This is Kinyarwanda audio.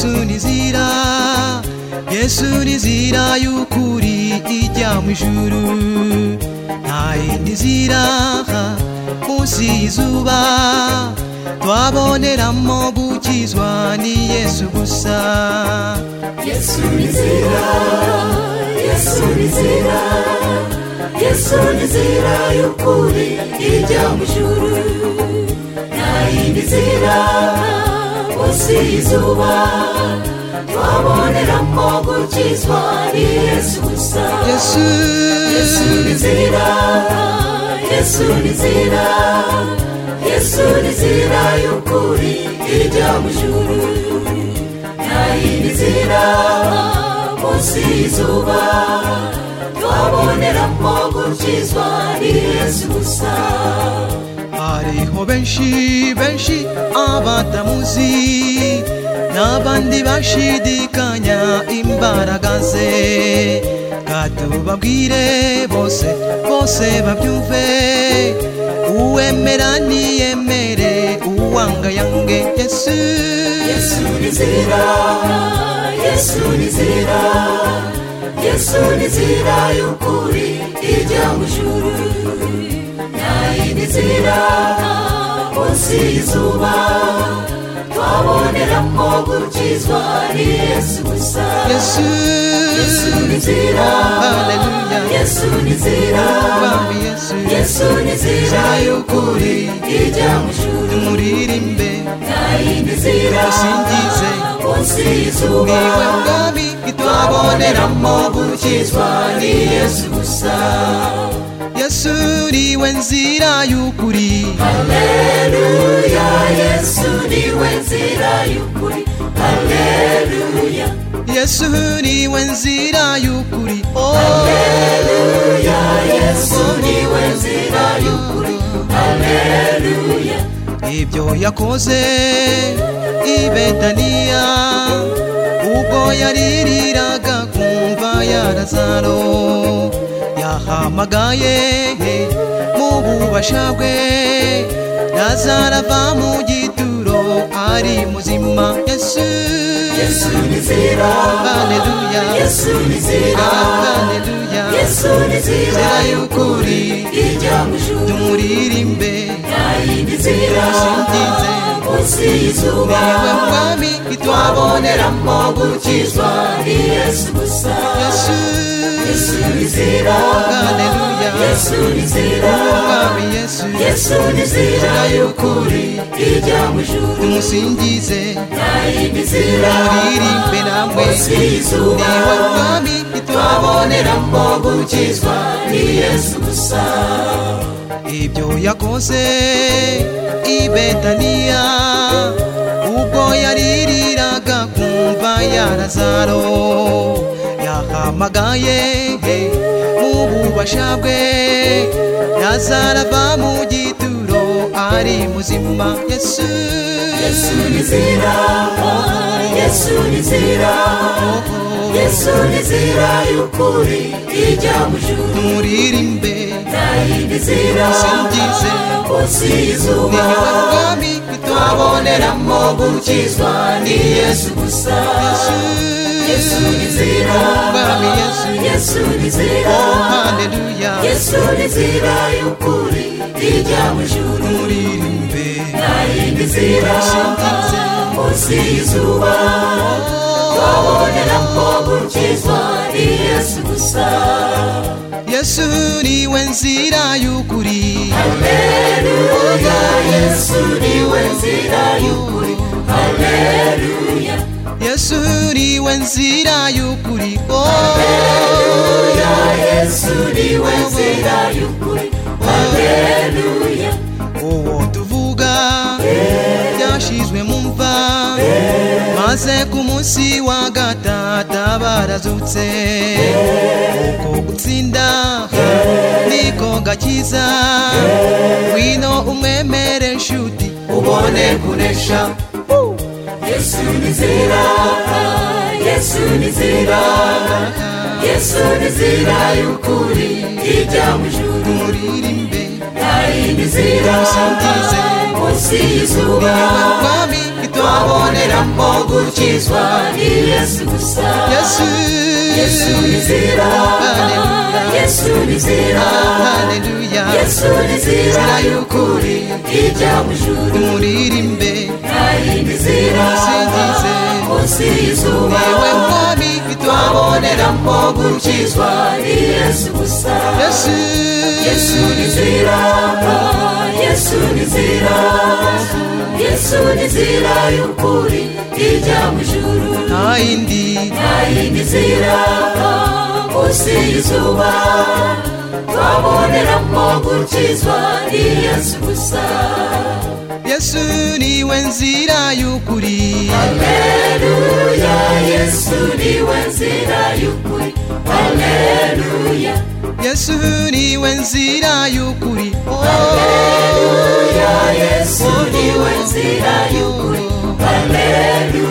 Yesu nizira, Yesu nizira y'ukuri ijya mu ijuru. Nta yindi nzira munsi y'izuba twaboneramo gukizwa ni Yesu gusa. Yesu nizira, Yesu nizira, Yesu nizira y'ukuri ijya mu ijuru. Nta yindi nzira munsi y'izuba twaboneramo gukizwa ni Yesu gusa. Yesu, Yesu nizira, Yesu nizira, Yesu nizira y'ukuri ijya mu ijuru. Nta yindi nzira munsi y'izuba twaboneramo gukizwa ni Yesu gusa. hariho benshi abatamuzi n'abandi bashidikanya imbaraga ze. Katubabwire bose babyumve, uwemera niyemere, uwanga yange. Yesu, Yesu nizira, Yesu nizira, Yesu nizira y'ukuri ijya mu ijuru. Nta yindi nzira munsi y'izuba twaboneramo gukizwa ni Yesu gusa. Yesu, Yesu nizira, haleluya. Yesu nizira, Mwami Yesu, Yesu nizira y'ukuri ijya mu ijuru. tumuririmbe, Nta yindi nzira musingize, munsi y'izuba niwe mwami twaboneramo gukizwa ni Yesu gusa. Yesu niwe nzira y'ukuri. Haleluya, Yesu niwe nzira y'ukuri. Haleluya, Yesu niwe nzira y'ukuri. Haleluya, Yesu niwe nzira y'ukuri. Haleluya, ibyo yakoze i Betaniya ubwo yaririraga kumva ya Lazaro, yahamagaye mu bubasha bwe Lazaro ava mu gituro ari muzima. Yesu, Yesu nizira, haleluya. Yesu nizira, Haleluya. Yesu nizira y'ukuri ijya mu ijuru. Tumuririmbe, Nta yindi nzira musingize, munsi y'izuba niwe mwami twaboneramo gukizwa ni Yesu gusa. Yesu, Yesu nizira, haleluya. Yesu nizira, Mwami Yesu, Yesu nizira y'ukuri ijya mu ijuru. tumusingize, Nta yindi nzira muririmbe namwe, munsi y'izuba niwe mwami twaboneramo gukizwa ni Yesu gusa. ibyo yakoze i Betaniya ubwo yaririraga kumva ya Lazaro, yahamagaye mu bubasha bwe Lazaro ava mu gituro ari muzima. Yesu, Yesu nizira, Yesu nizira, Yesu nizira y'ukuri ijya mu ijuru. tumuririmbe, Nta yindi nzira musingize, munsi y'izuba niwe mwami twaboneramo gukizwa ni Yesu gusa. Yesu nizira, Mwami Yesu, Yesu nizira, haleluya. Yesu nizira y'ukuri ijya mu ijuru. Tumuririmbe, Nta yindi nzira musingize, munsi y'izuba twaboneramo gukizwa ni Yesu gusa. Yesu niwe nzira y'ukuri. Haleluya, Yesu niwe nzira y'ukuri. Haleluya, Yesu niwe nzira y'ukuri. Haleluya, Yesu niwe nzira y'ukuri. Haleluya, uwo tuvuga yashizwe mu mva, maze ku munsi wa gatatu barazutse. Uko gutsinda niko gakiza, ngwino umwemere nshuti ubone kunesha. Yesu nizira, Yesu nizira, Yesu nizira y'ukuri ijya mu ijuru. Tumuririmbe, Nta yindi nzira musingize, munsi y'izuba niwe mwami twaboneramo gukizwa ni Yesu gusa. Yesu nizira, Yesu nizira, haleluya, Yesu nizira y'ukuri ijya mu ijuru. muririmbe nizira singize munsi y'izuba, yewe mwami twaboneramo gukizwa ni Yesu gusa. Yesu nizira, Yesu nizira, Yesu nizira y'ukuri ijya mu ijuru. nta yindi nzira munsi y'izuba, twaboneramo gukizwa ni Yesu gusa. Yesu niwe nzira y'ukuri. Haleluya, Yesu niwe nzira y'ukuri. Haleluya, Yesu niwe nzira y'ukuri. Haleluya, Yesu niwe nzira y'ukuri. Haleluya.